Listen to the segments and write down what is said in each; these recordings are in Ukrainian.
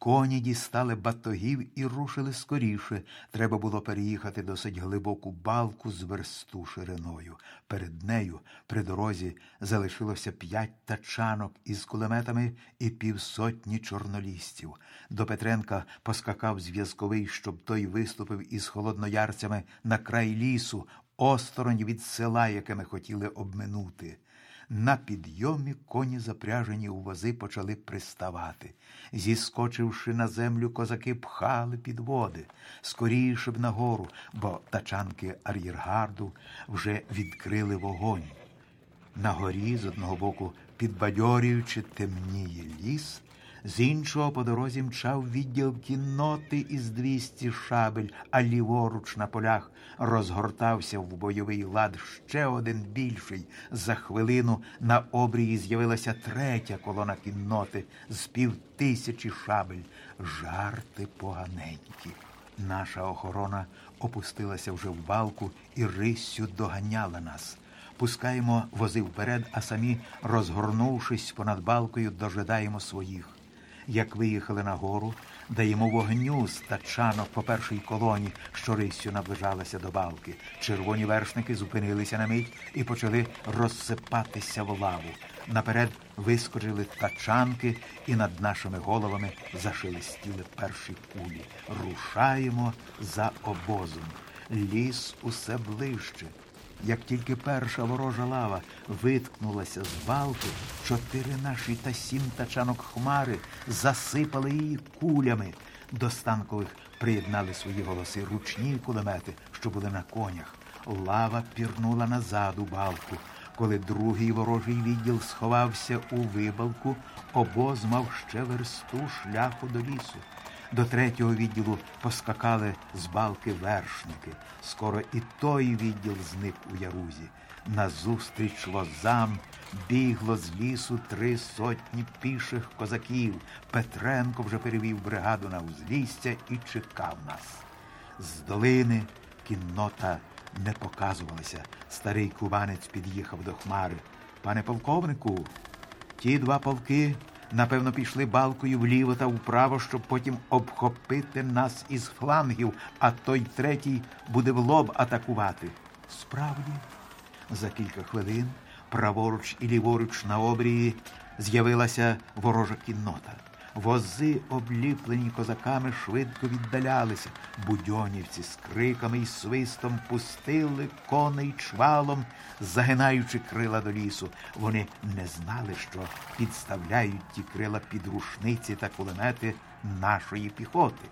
Коні дістали батогів і рушили скоріше. Треба було переїхати досить глибоку балку з версту шириною. Перед нею, при дорозі, залишилося 5 тачанок із кулеметами і 50 чорнолісців. До Петренка поскакав зв'язковий, щоб той виступив із холодноярцями на край лісу, осторонь від села, яке ми хотіли обминути. На підйомі коні, запряжені у вози, почали приставати. Зіскочивши на землю, козаки пхали підводи. Скоріше б нагору, бо тачанки ар'єргарду вже відкрили вогонь. На горі, з одного боку, підбадьорюючи, темніє ліс, з іншого по дорозі мчав відділ кінноти із 200 шабель, а ліворуч на полях розгортався в бойовий лад ще один більший. За хвилину на обрії з'явилася 3-я колона кінноти з 5000 шабель. Жарти поганенькі. Наша охорона опустилася вже в балку і риссю доганяла нас. Пускаємо вози вперед, а самі, розгорнувшись понад балкою, дожидаємо своїх. Як виїхали на гору, даємо вогню з тачанок по першій колоні, що риссю наближалася до балки. Червоні вершники зупинилися на мить і почали розсипатися в лаву. Наперед вискочили тачанки, і над нашими головами зашелестіли перші кулі. Рушаємо за обозом. Ліс усе ближче. Як тільки перша ворожа лава виткнулася з балки, 4 наші та 7 тачанок Хмари засипали її кулями. До станкових приєднали свої голоси ручні кулемети, що були на конях. Лава пірнула назад у балку. Коли другий ворожий відділ сховався у вибалку, обоз мав ще версту шляху до лісу. До 3-го відділу поскакали з балки вершники. Скоро і той відділ зник у ярузі. Назустріч возам бігло з лісу 300 піших козаків. Петренко вже перевів бригаду на узлісся і чекав нас. З долини кіннота не показувалася. Старий кубанець під'їхав до Хмари. «Пане полковнику, ті 2 полки, напевно, пішли балкою вліво та вправо, щоб потім обхопити нас із флангів, а той 3-й буде в лоб атакувати». Справді, за кілька хвилин праворуч і ліворуч на обрії з'явилася ворожа кіннота. Вози, обліплені козаками, швидко віддалялися. Будьонівці з криками й свистом пустили коней чвалом, загинаючи крила до лісу. Вони не знали, що підставляють ті крила під рушниці та кулемети нашої піхоти.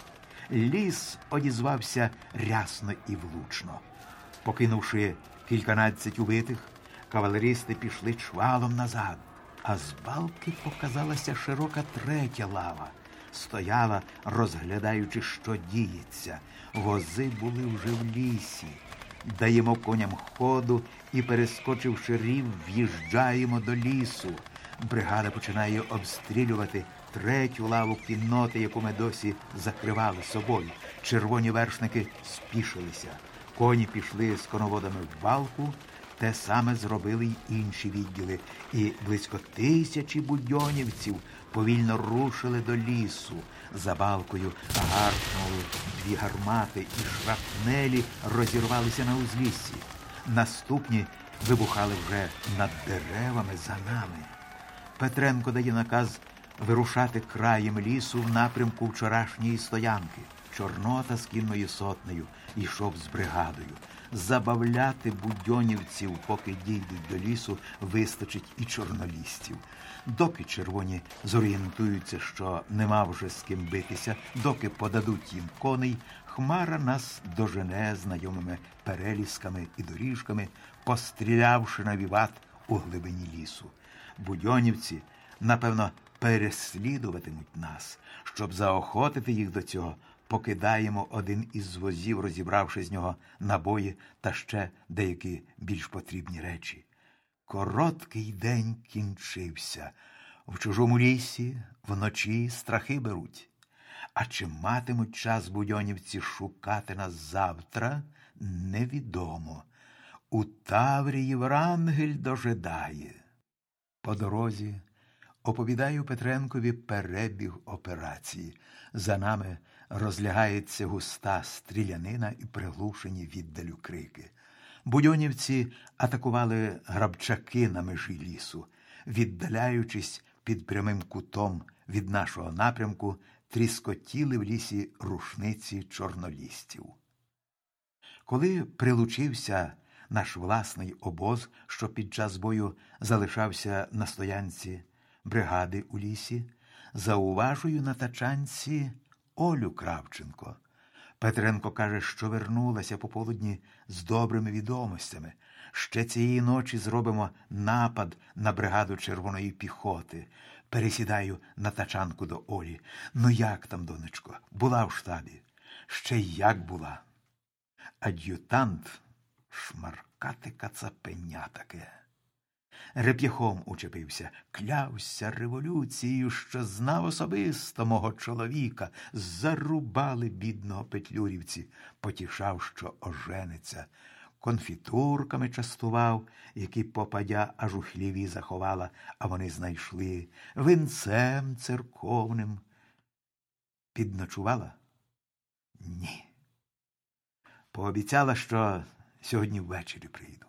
Ліс одізвався рясно і влучно. Покинувши кільканадцять убитих, кавалеристи пішли чвалом назад. А з балки показалася широка 3-я лава. Стояла, розглядаючи, що діється. Вози були вже в лісі. Даємо коням ходу і, перескочивши рів, в'їжджаємо до лісу. Бригада починає обстрілювати 3-ю лаву кінноти, яку ми досі закривали собою. Червоні вершники спішилися. Коні пішли з коноводами в балку. Те саме зробили й інші відділи, і близько 1000 будьонівців повільно рушили до лісу. За балкою гаркнули 2 гармати, і шрапнелі розірвалися на узліссі. Наступні вибухали вже над деревами за нами. Петренко дає наказ вирушати краєм лісу в напрямку вчорашньої стоянки. Чорнота з кінною сотнею йшов з бригадою. Забавляти будьонівців, поки дійдуть до лісу, вистачить і чорнолістів. Доки червоні зорієнтуються, що нема вже з ким битися, доки подадуть їм коней, Хмара нас дожене знайомими перелісками і доріжками, пострілявши на віват у глибині лісу. Будьонівці, напевно, переслідуватимуть нас. Щоб заохотити їх до цього, покидаємо один із возів, розібравши з нього набої та ще деякі більш потрібні речі. Короткий день кінчився. В чужому лісі вночі страхи беруть. А чи матимуть час будьонівці шукати нас завтра, невідомо. У Таврії Врангель дожидає. По дорозі Оповідаю Петренкові перебіг операції. За нами розлягається густа стрілянина і приглушені віддалю крики. Будьонівці атакували грабчаки на межі лісу. Віддаляючись під прямим кутом від нашого напрямку, тріскотіли в лісі рушниці чорнолістів. Коли прилучився наш власний обоз, що під час бою залишався на стоянці бригади у лісі, зауважую на тачанці Олю Кравченко. Петренко каже, що вернулася пополудні з добрими відомостями. Ще цієї ночі зробимо напад на бригаду червоної піхоти. Пересідаю на тачанку до Олі. Ну як там, донечко, була в штабі? Ще як була. Ад'ютант шмаркате кацапеня таке. Реп'яхом учепився, клявся революцією, що знав особисто мого чоловіка. Зарубали бідного петлюрівці, потішав, що ожениться. Конфітурками частував, які попадя аж у хліві заховала, а вони знайшли, винцем церковним. Підночувала? Ні. Пообіцяла, що сьогодні ввечері прийду.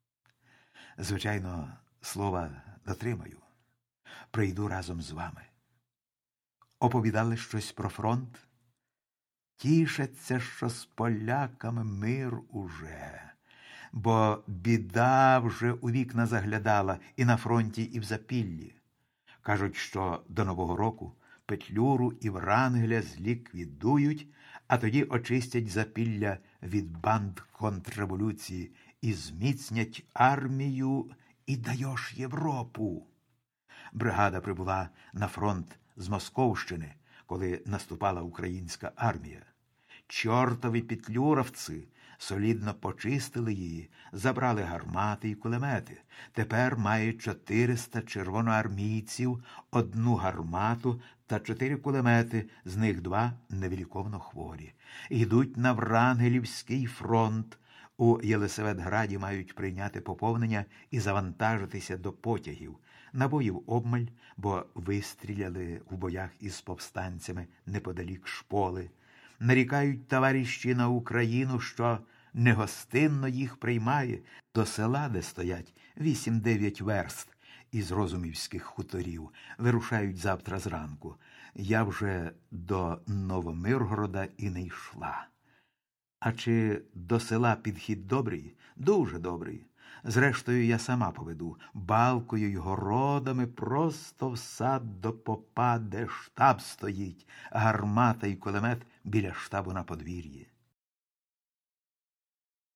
Звичайно, слова дотримаю. Прийду разом з вами. Оповідали щось про фронт? Тішаться, що з поляками мир уже. Бо біда вже у вікна заглядала і на фронті, і в Запіллі. Кажуть, що до Нового року Петлюру і Врангеля зліквідують, а тоді очистять Запілля від банд контрреволюції і зміцнять армію і даєш Європу. Бригада прибула на фронт з Московщини, коли наступала українська армія. Чортові петлюровці солідно почистили її, забрали гармати і кулемети. Тепер мають 400 червоноармійців, 1 гармату та 4 кулемети, з них 2 невиліковно хворі. Йдуть на Врангелівський фронт. У Єлисаветграді мають прийняти поповнення і завантажитися до потягів. Набоїв обмаль, бо вистріляли в боях із повстанцями неподалік шполи. Нарікають товариші на Україну, що негостинно їх приймає. До села, де стоять 8-9 верст із Розумівських хуторів, вирушають завтра зранку. Я вже до Новомиргорода і не йшла. А чи до села підхід добрий? Дуже добрий. Зрештою, я сама поведу, балкою й городами просто в сад до попа, де штаб стоїть, гармата й кулемет біля штабу на подвір'ї.